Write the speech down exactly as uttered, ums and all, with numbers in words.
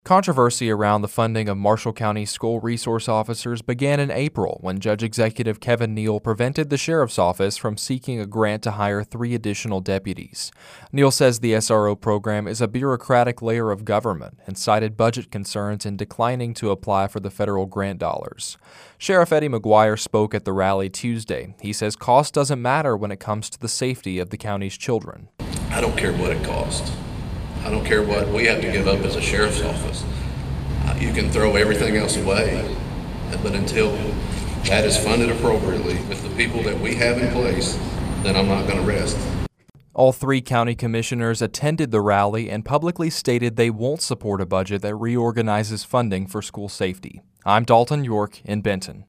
Controversy around the funding of Marshall County school resource officers began in April when Judge Executive Kevin Neal prevented the sheriff's office from seeking a grant to hire three additional deputies. Neal says the S R O program is a bureaucratic layer of government and cited budget concerns in declining to apply for the federal grant dollars. Sheriff Eddie McGuire spoke at the rally Tuesday. He says cost doesn't matter when it comes to the safety of the county's children. I don't care what it costs. I don't care what we have to give up as a sheriff's office. Uh, you can throw everything else away, but until that is funded appropriately with the people that we have in place, then I'm not going to rest. All three county commissioners attended the rally and publicly stated they won't support a budget that reorganizes funding for school safety. I'm Dalton York in Benton.